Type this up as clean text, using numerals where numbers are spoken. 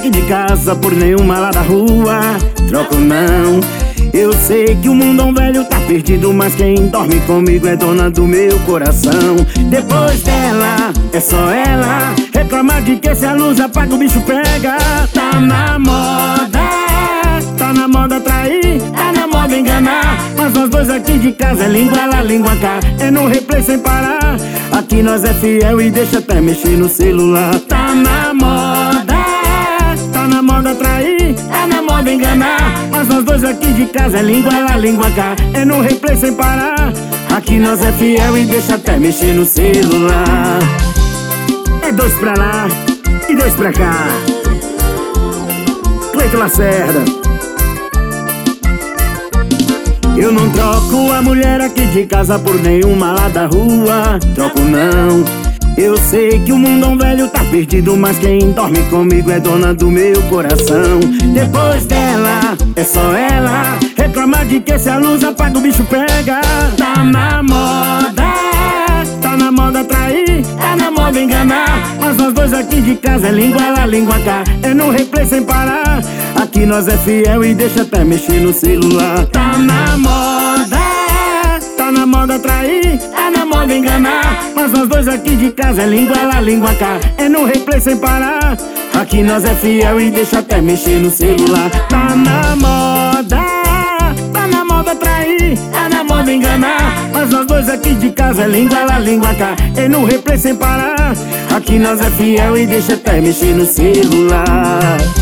de casa por nenhuma lá da rua. Troco não. Eu sei que o mundão velho tá perdido, mas quem dorme comigo é dona do meu coração. Depois dela, é só ela reclamar de que se a luz apaga o bicho pega. Tá na moda trair, tá na moda enganar. Mas nós dois aqui de casa é língua lá, língua cá, é no replay sem parar. Aqui nós é fiel e deixa até mexer no celular. Tá na moda trair, tá na moda enganar. Mas nós dois aqui de casa é língua lá, língua cá, é no replay sem parar. Aqui nós é fiel e deixa até mexer no celular. É dois pra lá e dois pra cá. Cleiton Lacerda. Eu não troco a mulher aqui de casa por nenhuma lá da rua. Troco não. Eu sei que o mundão velho tá perdido, mas quem dorme comigo é dona do meu coração. Depois dela, é só ela reclamar de que se a luz apaga o bicho pega. Tá na moda trair, tá na moda enganar. Mas nós dois aqui de casa é língua lá, língua cá, é no replay sem parar. Aqui nós é fiel e deixa até mexer no celular. Tá na moda trair, tá na moda enganar. Mas nós dois aqui de casa é língua lá, língua cá, é no replay sem parar. Aqui nós é fiel e deixa até mexer no celular. Tá na moda trair, tá na moda enganar. Mas nós dois aqui de casa é língua lá, língua cá, é no replay sem parar. Aqui nós é fiel e deixa até mexer no celular.